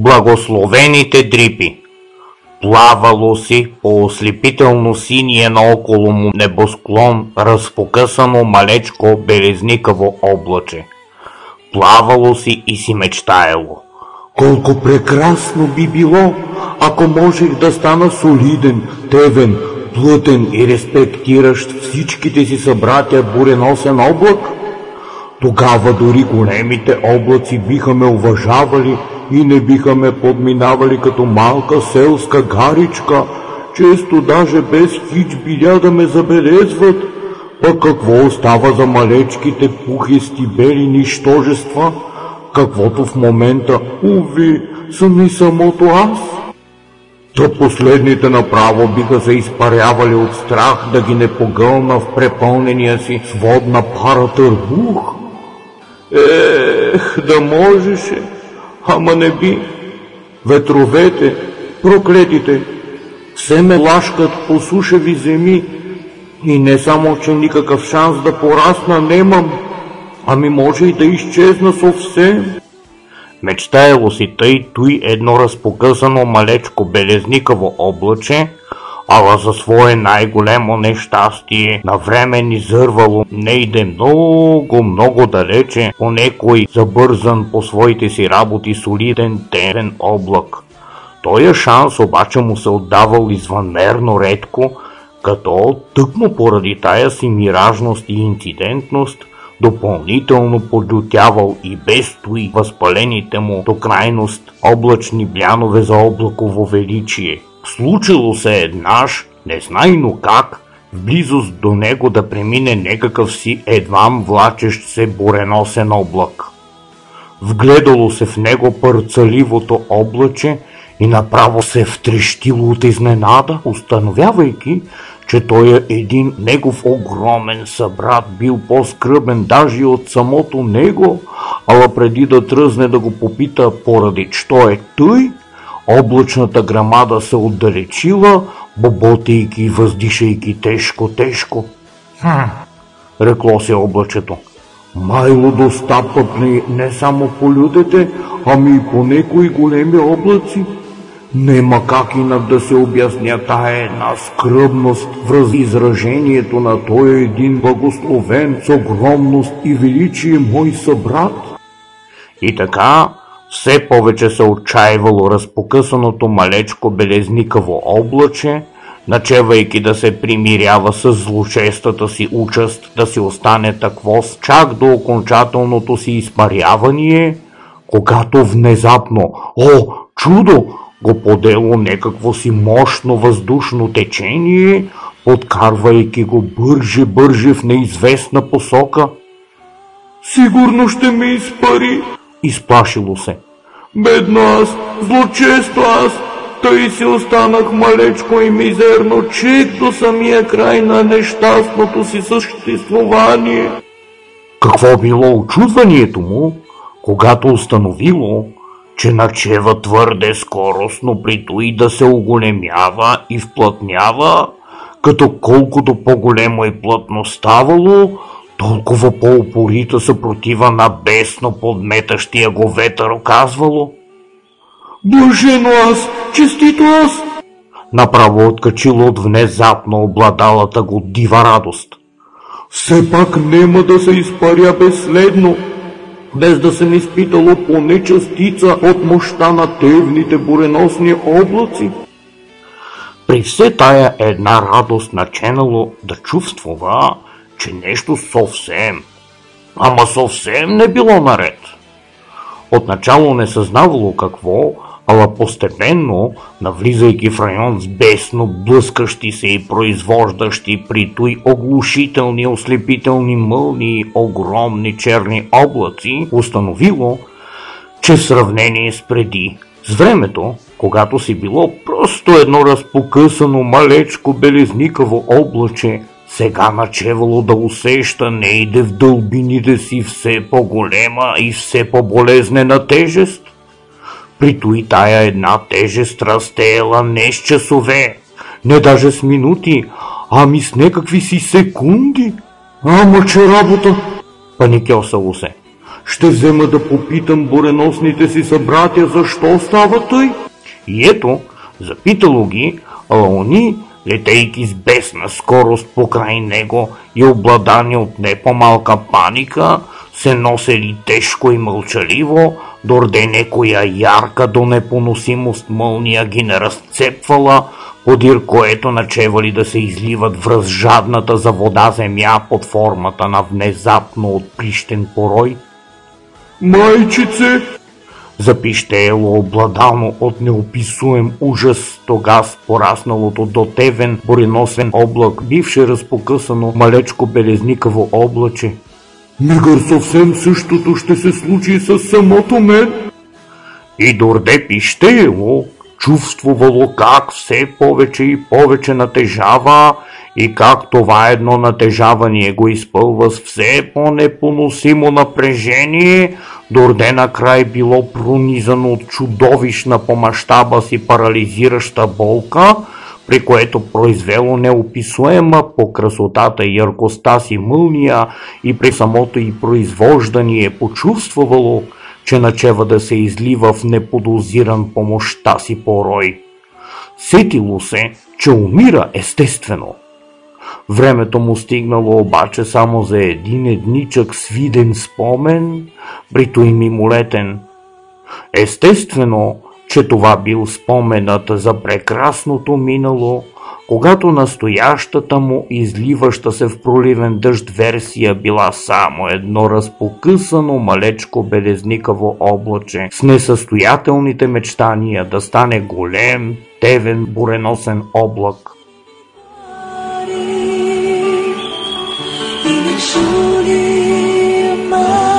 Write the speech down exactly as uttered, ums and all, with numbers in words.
Благословените дрипи. Плавало си по ослепително синия наоколо му небосклон разпокъсано малечко белезникаво облаче. Плавало си и си мечтаело. Колко прекрасно би било, ако можех да стана солиден, тевен, плътен и респектиращ всичките си събратя буреносен облак. Тогава дори големите облаци биха ме уважавали и не биха ме подминавали като малка селска гаричка, често даже без хич биля да ме забелезват. Пък какво остава за малечките пухисти бели нищожества, каквото в момента, уви, съм и самото аз? То последните направо биха се изпарявали от страх да ги не погълна в препълнения си с водна пара търбух. Ех, да можеше, ама не би. Ветровете, проклетите, все ме лашкат по сушеви земи и не само, че никакъв шанс да порасна немам, ами може и да изчезна съвсем. Мечтаело си тъй той едно разпокъсано малечко белезникаво облаче, ала за свое най-големо нещастие навреме ни зървало нейде много, много далече по некой забързан по своите си работи солиден терен облак. Тоя шанс обаче му се отдавал извънмерно редко, като тъкмо поради тая си миражност и инцидентност допълнително подлютявал и без той възпалените му до крайност облачни блянове за облаково величие. Случило се еднаш, незнайно как, в близост до него да премине некакъв си едвам влачещ се буреносен облак. Вгледало се в него пърцаливото облаче и направо се втрещило от изненада, установявайки, че той е един негов огромен събрат бил по-скръбен даже от самото него, ала преди да тръзне да го попита поради що е тъй, облачната грамада се отдалечила, боботейки и въздишайки тежко-тежко. Хм, рекло се облачето. Майло достапът не, не само по людите, ами и по некои големи облаци. Нема как инак да се обясня тая една скръбност в изражението на той един благословен с огромност и величие мой събрат. И така все повече се отчаивало разпокъсаното малечко белезникаво облаче, начевайки да се примирява с злочестата си участ да си остане таквоз чак до окончателното си изпарявание, когато внезапно, о, чудо, го подело некакво си мощно въздушно течение, подкарвайки го бърже-бърже в неизвестна посока. Сигурно ще ме изпари, изплашило се. Бедно аз, злочесто аз, тъй си останах малечко и мизерно, чек до самия край на нещастното си съществувание. Какво било очудванието му, когато установило, че начева твърде скоростно при той да се оголемява и вплътнява, като колкото по-големо и плътно ставало, толкова по-упорита съпротива на бесно подметащия го ветър оказвало. Блажено аз, честито аз! Направо откачило от внезапно обладалата го дива радост. Все пак нема да се изпаря безследно, без да съм изпитало поне частица от мощта на тевните буреносни облаци. При все тая една радост начинало да чувствува, че нещо съвсем, ама съвсем не било наред. Отначало не съзнавало какво, ала постепенно, навлизайки в район с бесно блъскащи се и произвождащи при той оглушителни ослепителни мълни огромни черни облаци, установило, че в сравнение с преди, с времето, когато си било просто едно разпокъсано малечко белезникаво облаче, сега начевало да усеща нейде в дълбините си все по-голема и все по-болезнена тежест. При той тая една тежест растеяла не с часове, не даже с минути, ами с някакви си секунди. Ама че работа! Паникьосало се. Ще взема да попитам буреносните си събратя, защо става тъй? И ето, запитало ги, ала они, летейки с бесна скорост покрай него и обладани от не по-малка паника, се носели тежко и мълчаливо, дорде некоя ярка до непоносимост мълния ги не разцепвала, подир което начевали да се изливат в разжадната за вода земя под формата на внезапно отприщен порой. Майчице! Запищеело обладано от неописуем ужас, тогас порасналото до тевен буреносен облак, бивше разпокъсано малечко белезникаво облаче. Мигър съвсем същото ще се случи с самото мен. И дорде пищеело, чувствувало как все повече и повече натежава и как това едно натежавание го изпълва с все по-непоносимо напрежение, дорде накрай било пронизано от чудовищна по мащаба си парализираща болка, при което произвело неописуема по красотата и яркостта си мълния и при самото и произвождание почувствувало, че начева да се излива в неподозиран по мощта си порой. Сетило се, че умира естествено. Времето му стигнало обаче само за един едничък свиден спомен, прито и мимолетен. Естествено, че това бил споменът за прекрасното минало, когато настоящата му изливаща се в проливен дъжд версия била само едно разпокъсано малечко белезникаво облаче с несъстоятелните мечтания да стане голем, тевен буреносен облак. Surely my